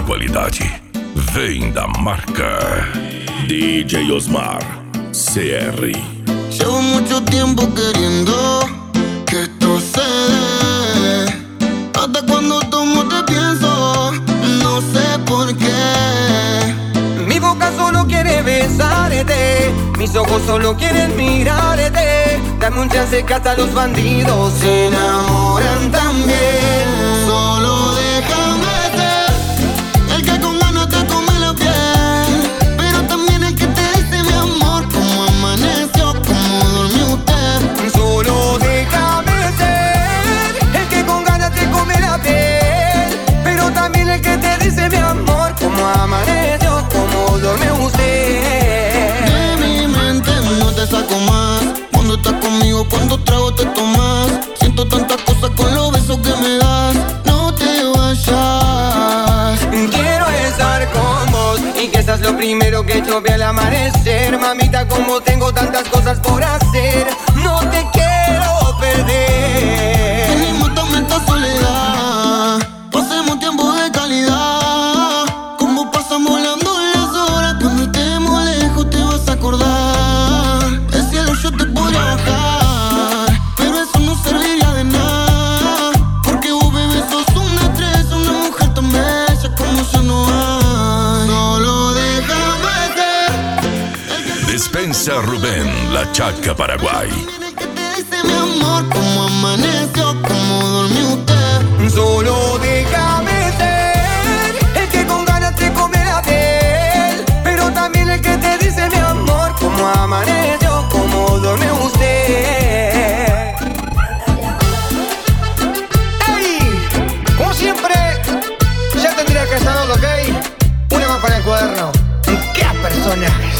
qualidade vem da marca DJ Osmar CR. Llevo mucho tiempo queriendo que esto se dé. Hasta cuando tomo te pienso, no sé por qué. Mi boca solo quiere besarte, mis ojos solo quieren mirarte. Dame un chance que hasta los bandidos Se enamoran también. Solo déjame ser el que con ganas te come la piel, pero también el que te dice mi amor, cómo amaneció, cómo durmió usted. Solo déjame ser el que con ganas te come la piel, pero también el que te dice mi amor, cómo amaneció, cómo duerme usted. De mi mente no te saco más. Cuando estás conmigo, cuando trago te tomas. Siento tantas cosas con los besos que me das. No te vayas. Quiero estar con vos y que seas lo primero que yo vea al amanecer. Mamita, como tengo tantas cosas por hacer, no te quiero perder. Tenemos tanta soledad, pasemos tiempo de calidad. Como pasan volando las horas, cuando estemos lejos te vas a acordar. El cielo yo te podría bajar, pero eso no serviría de nada. Porque vos, bebé, sos una estrella, una mujer tan bella como yo no hay. Solo déjame ser. Despensa Rubén, la Chaca Paraguay. El que te dice mi amor, cómo amaneció, cómo durmió usted. Solo déjame ser el que con ganas te come la piel, pero también el que te dice mi amor, cómo amaneció, cómo duerme usted. ¡Ey! Como siempre, ya tendría que estar, ¿ok? Una más para el cuaderno. ¡Qué personaje!